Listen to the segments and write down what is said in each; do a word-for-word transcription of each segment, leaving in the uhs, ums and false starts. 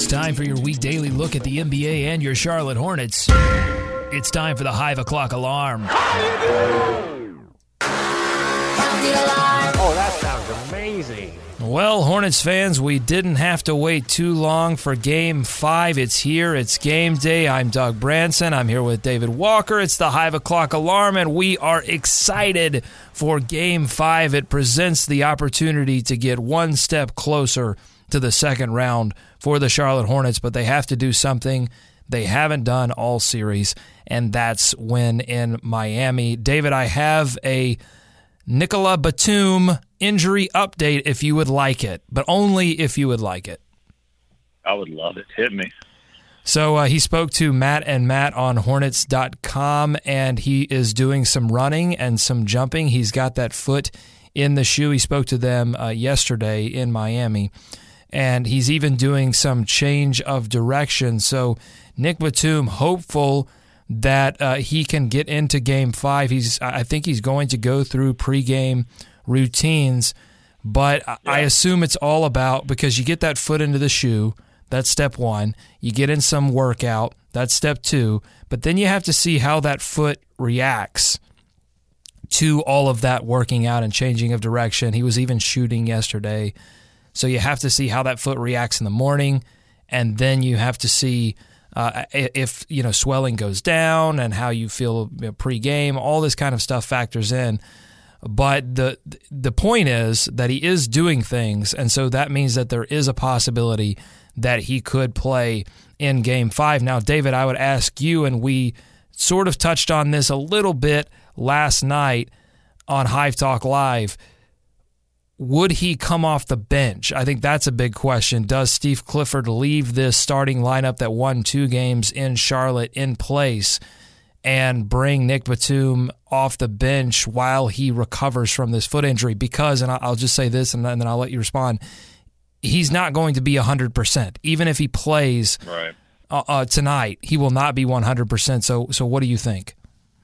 It's time for your week daily look at the N B A and your Charlotte Hornets. It's time for the Hive O'Clock Alarm. Oh, that sounds amazing. Well, Hornets fans, we didn't have to wait too long for Game five. It's here. It's game day. I'm Doug Branson. I'm here with David Walker. It's the Hive O'Clock Alarm, and we are excited for Game five. It presents the opportunity to get one step closer to the second round for the Charlotte Hornets, but they have to do something they haven't done all series, and that's win in Miami. David, I have a Nicolas Batum injury update if you would like it, but only if you would like it. I would love it. Hit me. So uh, he spoke to Matt and Matt on Hornets dot com, and he is doing some running and some jumping. He's got that foot in the shoe. He spoke to them uh, yesterday in Miami, and he's even doing some change of direction. So Nick Batum, hopeful that uh, he can get into Game Five. He's, I think he's going to go through pregame routines, but yeah. I assume it's all about, because you get that foot into the shoe, that's step one. You get in some workout, that's step two. But then you have to see how that foot reacts to all of that working out and changing of direction. He was even shooting yesterday. So you have to see how that foot reacts in the morning, and then you have to see Uh, if you know swelling goes down and how you feel you know, pre-game, all this kind of stuff factors in. But the the point is that he is doing things, and so that means that there is a possibility that he could play in Game Five. Now, David, I would ask you, and we sort of touched on this a little bit last night on Hive Talk Live. Would he come off the bench? I think that's a big question. Does Steve Clifford leave this starting lineup that won two games in Charlotte in place and bring Nick Batum off the bench while he recovers from this foot injury? Because, and I'll just say this and then I'll let you respond, he's not going to be one hundred percent. Even if he plays right. uh, uh, tonight, he will not be one hundred percent. So, so what do you think?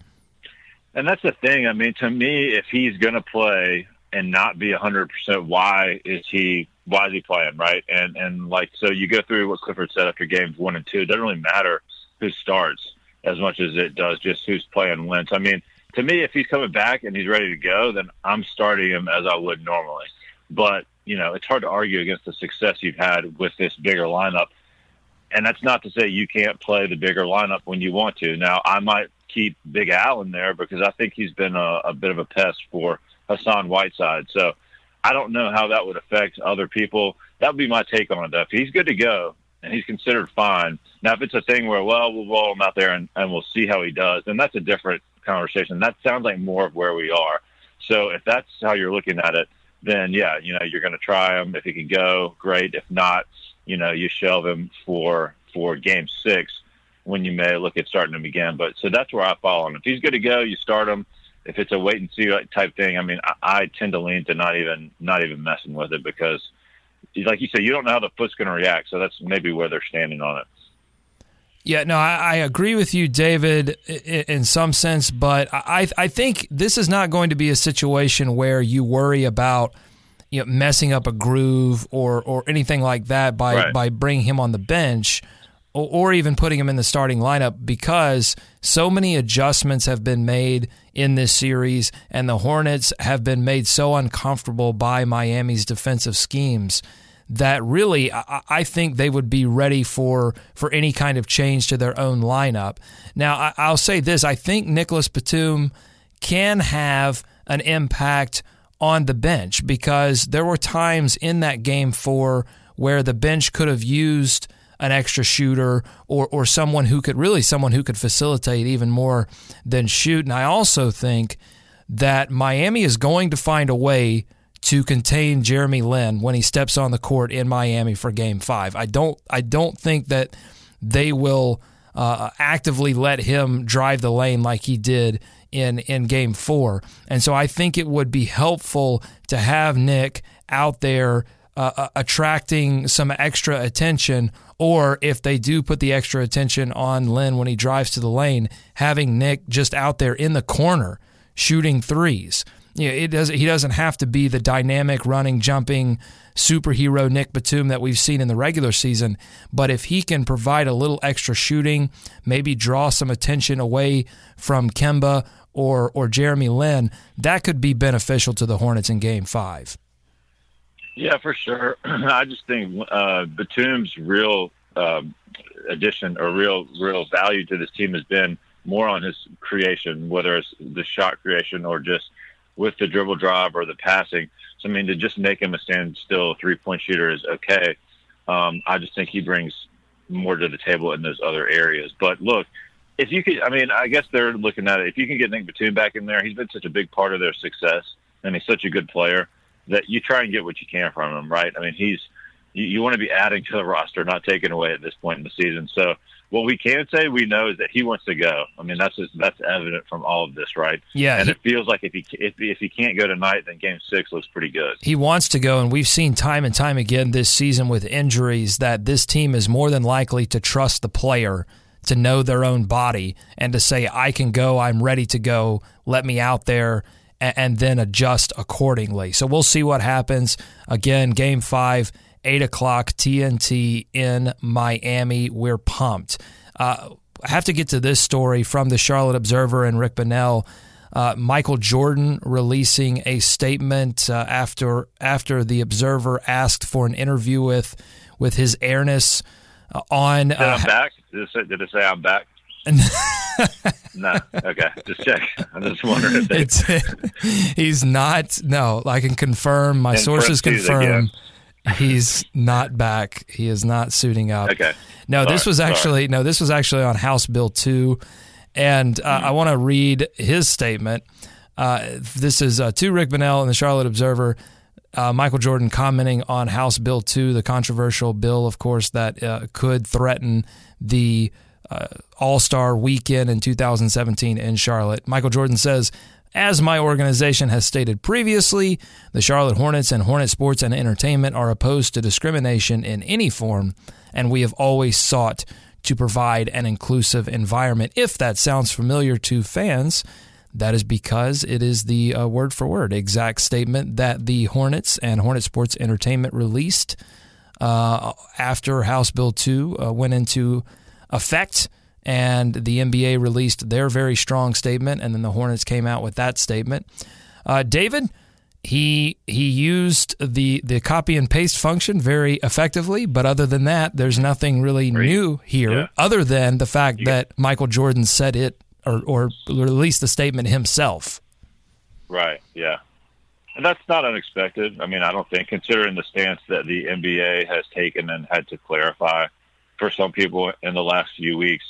And that's the thing. I mean, to me, if he's going to play and not be one hundred percent, why is he why is he playing, right? And and like so you go through what Clifford said after games one and two. It doesn't really matter who starts as much as it does just who's playing when. I mean, to me, if he's coming back and he's ready to go, then I'm starting him as I would normally. But, you know, it's hard to argue against the success you've had with this bigger lineup. And that's not to say you can't play the bigger lineup when you want to. Now, I might keep Big Al in there because I think he's been a, a bit of a pest for Hassan Whiteside. So I don't know how that would affect other people. That would be my take on it. If he's good to go and he's considered fine, now if it's a thing where, well, we'll roll him out there and, and we'll see how he does, then that's a different conversation. That sounds like more of where we are. So if that's how you're looking at it, then yeah, you know, you're going to try him. If he can go, great. If not, you know, you shelve him for, for game six when you may look at starting him again. But so that's where I fall on. If he's good to go, you start him. If it's a wait and see type thing, I mean, I, I tend to lean to not even not even messing with it because, like you said, you don't know how the foot's going to react. So that's maybe where they're standing on it. Yeah, no, I, I agree with you, David, in, in some sense, but I I think this is not going to be a situation where you worry about you know messing up a groove or or anything like that by right. by bringing him on the bench. Or even putting him in the starting lineup, because so many adjustments have been made in this series, and the Hornets have been made so uncomfortable by Miami's defensive schemes that really I, I think they would be ready for, for any kind of change to their own lineup. Now, I, I'll say this. I think Nicolas Batum can have an impact on the bench, because there were times in that game four where the bench could have used an extra shooter or or someone who could really someone who could facilitate even more than shoot. And I also think that Miami is going to find a way to contain Jeremy Lin when he steps on the court in Miami for Game Five. I don't I don't think that they will uh, actively let him drive the lane like he did in in Game Four. And so I think it would be helpful to have Nick out there uh, attracting some extra attention. Or if they do put the extra attention on Lin when he drives to the lane, having Nick just out there in the corner shooting threes. you know, it doesn't. He doesn't have to be the dynamic, running, jumping superhero Nick Batum that we've seen in the regular season. But if he can provide a little extra shooting, maybe draw some attention away from Kemba or or Jeremy Lin, that could be beneficial to the Hornets in Game Five. Yeah, for sure. I just think uh, Batum's real uh, addition or real real value to this team has been more on his creation, whether it's the shot creation or just with the dribble drive or the passing. So, I mean, to just make him a stand-still three-point shooter is okay. Um, I just think he brings more to the table in those other areas. But, look, if you could – I mean, I guess they're looking at it. If you can get Nick Batum back in there, he's been such a big part of their success, and he's such a good player that you try and get what you can from him, right? I mean, he's you, you want to be adding to the roster, not taking away at this point in the season. So what we can say we know is that he wants to go. I mean, that's just, that's evident from all of this, right? Yeah. And he, it feels like if he if if he can't go tonight, then Game Six looks pretty good. He wants to go, and we've seen time and time again this season with injuries that this team is more than likely to trust the player to know their own body and to say, I can go, I'm ready to go, let me out there, and, and then adjust accordingly. So we'll see what happens. Again, Game five, eight o'clock, T N T in Miami. We're pumped. Uh, I have to get to this story from the Charlotte Observer and Rick Bonnell. Uh, Michael Jordan releasing a statement uh, after after the Observer asked for an interview with with his airness uh, on. Uh, I'm back. Did it, say, did it say I'm back? No. Okay. Just check. I'm just wondering if they... it's, he's not. No, I can confirm. My sources confirm. He's not back. He is not suiting up. Okay. No, Sorry. this was actually Sorry. no, this was actually on House Bill two, and uh, mm-hmm. I want to read his statement. Uh, this is uh, to Rick Bonnell in the Charlotte Observer. Uh, Michael Jordan commenting on House Bill two, the controversial bill, of course, that uh, could threaten the uh, All-Star weekend in two thousand seventeen in Charlotte. Michael Jordan says, as my organization has stated previously, the Charlotte Hornets and Hornet Sports and Entertainment are opposed to discrimination in any form, and we have always sought to provide an inclusive environment. If that sounds familiar to fans, that is because it is the uh, word-for-word exact statement that the Hornets and Hornet Sports Entertainment released uh, after House Bill two uh, went into effect. And the N B A released their very strong statement, and then the Hornets came out with that statement. Uh, David, he he used the, the copy and paste function very effectively, but other than that, there's nothing really Great. new here, Yeah. other than the fact You that Michael Jordan said it or, or released the statement himself. Right, yeah. And that's not unexpected. I mean, I don't think, considering the stance that the N B A has taken and had to clarify for some people in the last few weeks.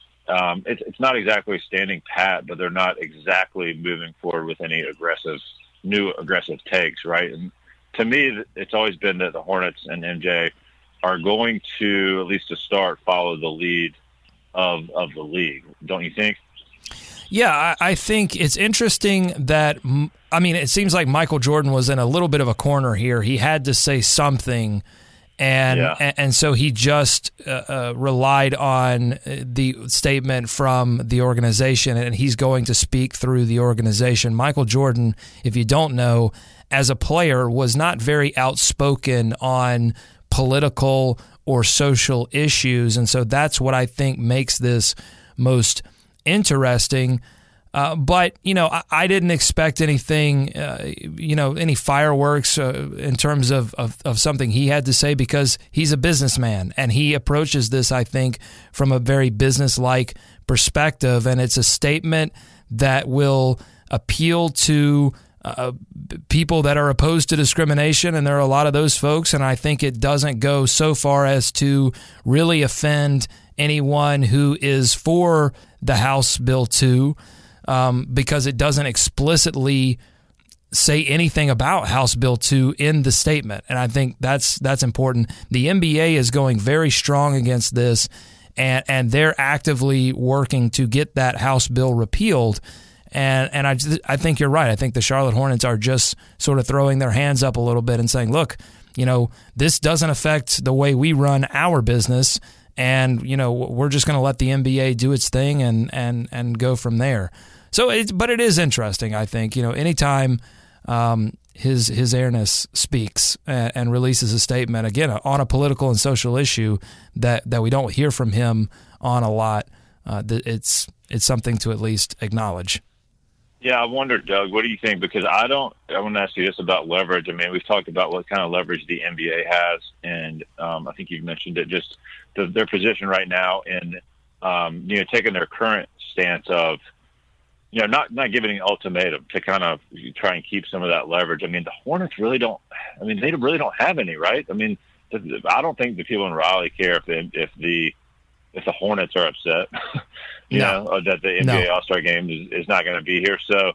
Um, it's, it's not exactly standing pat, but they're not exactly moving forward with any aggressive, new aggressive takes, right? And to me, it's always been that the Hornets and M J are going to, at least to start, follow the lead of of the league. Don't you think? Yeah, I, I think it's interesting that, I mean, it seems like Michael Jordan was in a little bit of a corner here. He had to say something. And, yeah. and and so he just uh, uh, relied on the statement from the organization, and he's going to speak through the organization. Michael Jordan, if you don't know, as a player, was not very outspoken on political or social issues, and so that's what I think makes this most interesting. Uh, but, you know, I, I didn't expect anything, uh, you know, any fireworks uh, in terms of, of, of something he had to say, because he's a businessman and he approaches this, I think, from a very business-like perspective. And it's a statement that will appeal to uh, people that are opposed to discrimination. And there are a lot of those folks. And I think it doesn't go so far as to really offend anyone who is for the House Bill two. Um, because it doesn't explicitly say anything about House Bill two in the statement. And I think that's that's important. The N B A is going very strong against this, and, and they're actively working to get that House Bill repealed. And and I, I think you're right. I think the Charlotte Hornets are just sort of throwing their hands up a little bit and saying, look, you know, this doesn't affect the way we run our business. And, you know, we're just going to let the N B A do its thing and, and, and go from there. So, it's, but it is interesting, I think. You know, anytime um, his his airness speaks and, and releases a statement, again, on a political and social issue that, that we don't hear from him on a lot. Uh, it's it's something to at least acknowledge. Yeah, I wonder, Doug, what do you think? Because I don't, I want to ask you this about leverage. I mean, we've talked about what kind of leverage the N B A has, and um, I think you've mentioned it, just the, their position right now in, um, you know, taking their current stance of, you know, not, not giving an ultimatum to kind of try and keep some of that leverage. I mean, the Hornets really don't, I mean, they really don't have any, right? I mean, I don't think the people in Raleigh care if they, if the, if the Hornets are upset, you no. know, that the N B A no. All-Star game is, is not going to be here. So,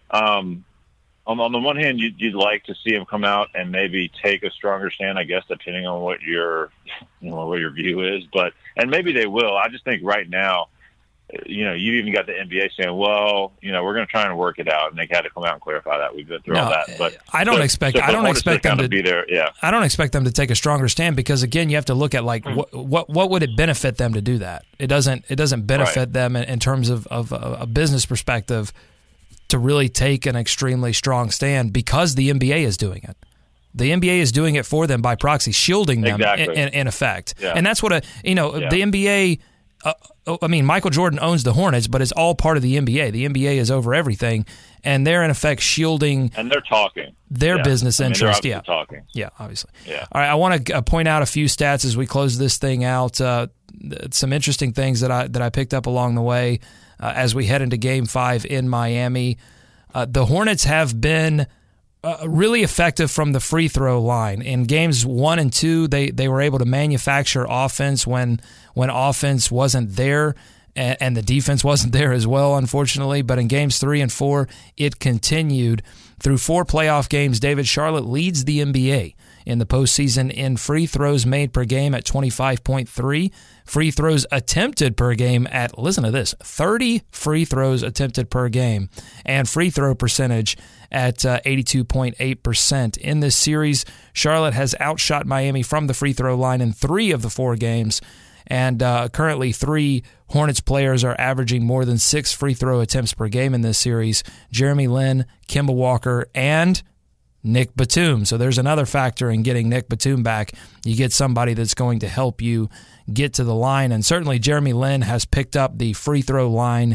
um, on, on the one hand, you'd, you'd like to see him come out and maybe take a stronger stand, I guess, depending on what your, you know, what your view is. But, and maybe they will. I just think right now, you know, you even got the N B A saying, well, you know, we're going to try and work it out. And they had to come out and clarify that. We've been through no, all that. But I don't so, expect, so I don't expect them to be there. Yeah. I don't expect them to take a stronger stand because, again, you have to look at like, mm-hmm. what, what, what would it benefit them to do that? It doesn't, it doesn't benefit right. them in, in terms of, of a, a business perspective to really take an extremely strong stand because the N B A is doing it. The N B A is doing it for them by proxy, shielding them exactly. in, in, in effect. Yeah. And that's what a, you know, yeah. the N B A, Uh, I mean, Michael Jordan owns the Hornets, but it's all part of the N B A. The N B A is over everything, and they're in effect shielding and they're talking their yeah. business I mean, interest. they're yeah, talking. Yeah, obviously. Yeah. All right, I want to uh, point out a few stats as we close this thing out. Uh, some interesting things that I that I picked up along the way uh, as we head into Game Five in Miami. Uh, the Hornets have been Uh, really effective from the free throw line. In games one and two, they, they were able to manufacture offense when when offense wasn't there, and, and the defense wasn't there as well, unfortunately. But in games three and four, it continued. Through four playoff games, David, Charlotte leads the N B A in the postseason in free throws made per game at twenty-five point three, free throws attempted per game at, listen to this, thirty free throws attempted per game, and free throw percentage at uh, eighty-two point eight percent. In this series, Charlotte has outshot Miami from the free throw line in three of the four games, and uh, currently three Hornets players are averaging more than six free throw attempts per game in this series: Jeremy Lin, Kemba Walker, and Nick Batum. So there's another factor in getting Nick Batum back. You get somebody that's going to help you get to the line, and certainly Jeremy Lin has picked up the free throw line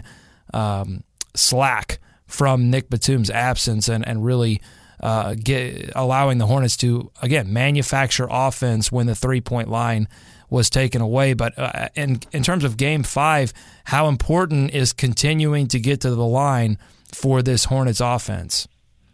um, slack from Nick Batum's absence and, and really uh, get, allowing the Hornets to, again, manufacture offense when the three-point line was taken away. But uh, in, in terms of Game five, how important is continuing to get to the line for this Hornets offense?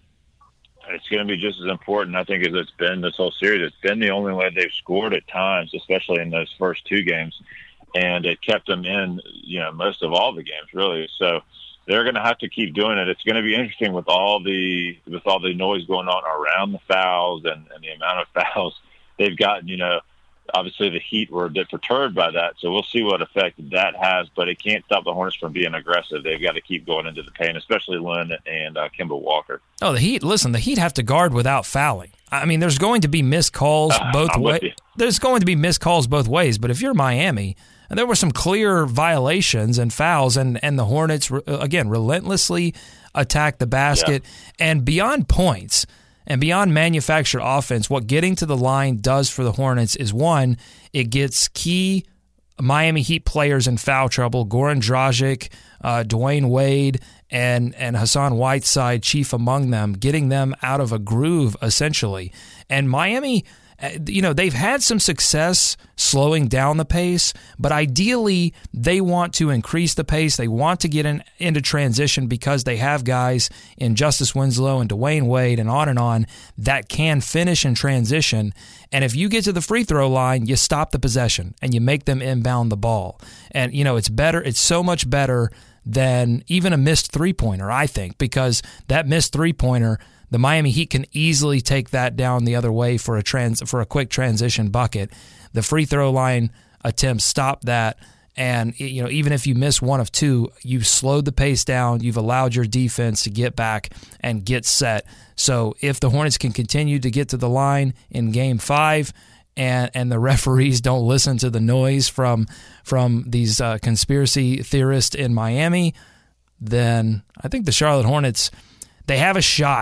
It's going to be just as important, I think, as it's been this whole series. It's been the only way they've scored at times, especially in those first two games, and it kept them in, you know, most of all the games, really. So they're going to have to keep doing it. It's going to be interesting with all the with all the noise going on around the fouls and, and the amount of fouls they've gotten. You know, obviously the Heat were a bit perturbed by that, so we'll see what effect that has. But it can't stop the Hornets from being aggressive. They've got to keep going into the paint, especially Lin and uh, Kemba Walker. Oh, the Heat! Listen, the Heat have to guard without fouling. I mean, there's going to be missed calls uh, both ways. There's going to be missed calls both ways. But if you're Miami, and there were some clear violations and fouls, and, and the Hornets, again, relentlessly attacked the basket. Yeah. And beyond points and beyond manufactured offense, what getting to the line does for the Hornets is, one, it gets key Miami Heat players in foul trouble, Goran Dragic, uh, Dwayne Wade, and, and Hassan Whiteside, chief among them, getting them out of a groove, essentially. And Miami, you know, they've had some success slowing down the pace, but ideally they want to increase the pace. They want to get in, into transition because they have guys in Justice Winslow and Dwayne Wade and on and on that can finish in transition. And if you get to the free throw line, you stop the possession and you make them inbound the ball. And, you know, it's better. It's so much better than even a missed three-pointer, I think, because that missed three-pointer, the Miami Heat can easily take that down the other way for a trans for a quick transition bucket. The free throw line attempts stop that, and you know, even if you miss one of two, you've slowed the pace down. You've allowed your defense to get back and get set. So if the Hornets can continue to get to the line in Game Five, and and the referees don't listen to the noise from from these uh, conspiracy theorists in Miami, then I think the Charlotte Hornets, they have a shot.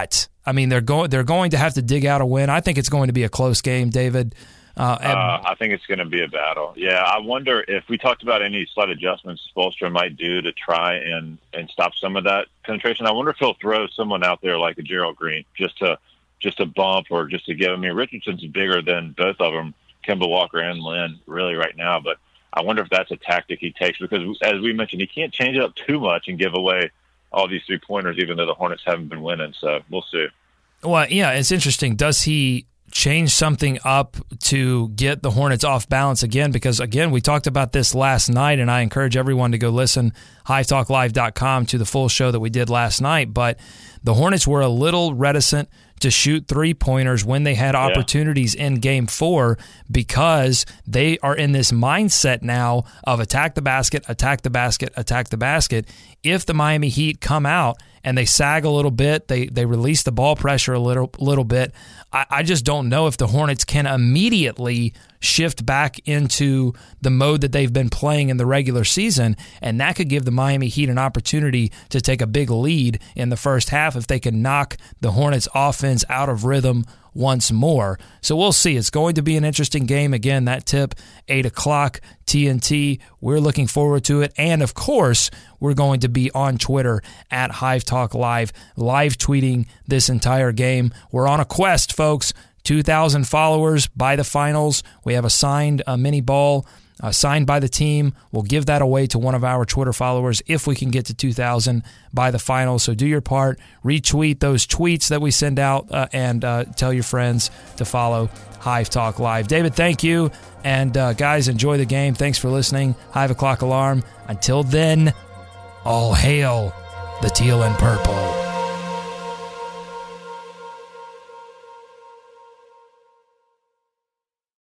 I mean, they're going they're going to have to dig out a win. I think it's going to be a close game, David. Uh, uh, I think it's going to be a battle. Yeah, I wonder if we talked about any slight adjustments Spoelstra might do to try and, and stop some of that penetration. I wonder if he'll throw someone out there like a Gerald Green just to just to bump or just to give. I mean, Richardson's bigger than both of them, Kemba Walker and Lynn, really right now. But I wonder if that's a tactic he takes because, as we mentioned, he can't change it up too much and give away all these three-pointers, even though the Hornets haven't been winning. So we'll see. Well, yeah, it's interesting. Does he change something up to get the Hornets off balance again? Because, again, we talked about this last night, and I encourage everyone to go listen, hive talk live dot com, to the full show that we did last night. But the Hornets were a little reticent to shoot three-pointers when they had opportunities yeah. in Game four because they are in this mindset now of attack the basket, attack the basket, attack the basket. If the Miami Heat come out and they sag a little bit, they they release the ball pressure a little little bit, I, I just don't know if the Hornets can immediately shift back into the mode that they've been playing in the regular season, and that could give the Miami Heat an opportunity to take a big lead in the first half if they can knock the Hornets' offense out of rhythm once more. So we'll see. It's going to be an interesting game. Again, that tip, eight o'clock, T N T. We're looking forward to it. And, of course, we're going to be on Twitter at Hive Talk Live, live tweeting this entire game. We're on a quest, folks. two thousand followers by the finals. We have a signed uh, mini ball uh, signed by the team. We'll give that away to one of our Twitter followers if we can get to two thousand by the finals. So do your part. Retweet those tweets that we send out uh, and uh, tell your friends to follow Hive Talk Live. David, thank you. And uh, guys, enjoy the game. Thanks for listening. Hive O'Clock Alarm. Until then, all hail the teal and purple.